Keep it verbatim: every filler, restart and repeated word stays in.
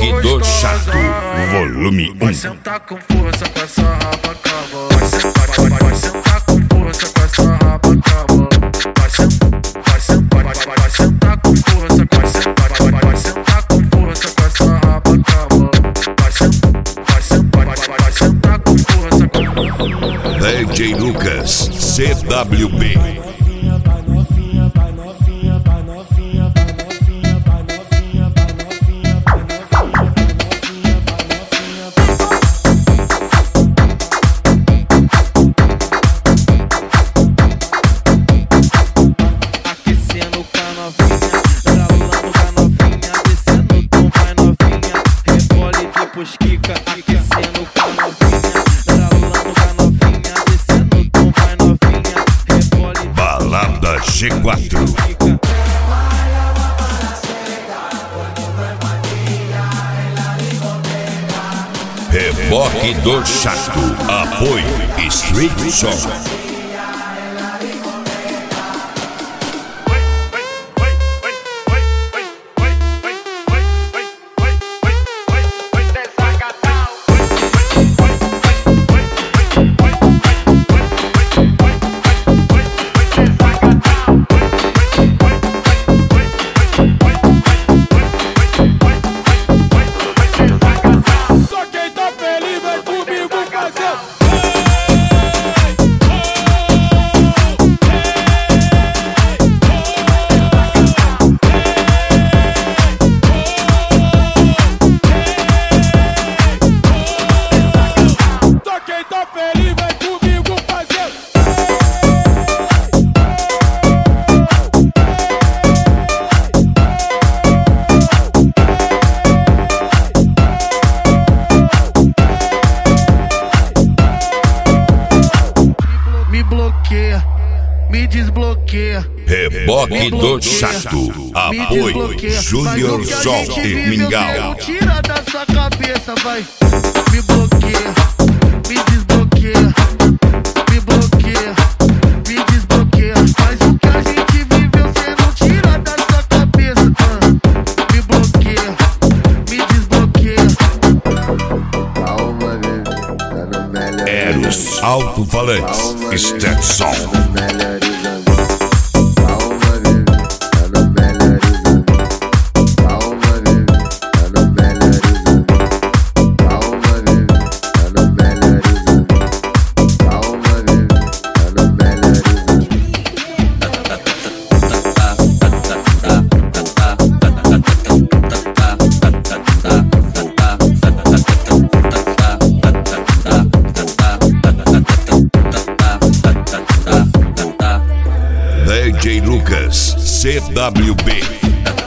Reboque do Chato, volume um. Vai sentar com força com essa raba cava. Vai sentar, vai, vai, vai sentar com força com essa raba cava. Vai sentar, vai sentar, vai, vai, vai sentar com força com essa, vai, vai, vai, vai sentar com força com essa raba cava. Vai sentar, vai sentar, vai, vai, vai sentar com força com D J Lucas, C W B. Kika, aquecendo com a novinha, ralando com a novinha, descendo o tom, vai novinha, rebole. Balada G quatro. Reboque do Chato, apoio Street Song. Me desbloqueia. Reboque do Chato, apoio Júnior Sol e Mingau. Tira da sua cabeça, vai. Me bloqueia, me desbloqueia, me bloqueia, me desbloqueia. Mas o que a gente viveu, cê não tira da sua cabeça. Me bloqueia, me desbloqueia. Calma, bebê, tá no melhor. Eros Alto-Falantes, Stetson. D J Lucas, C W B.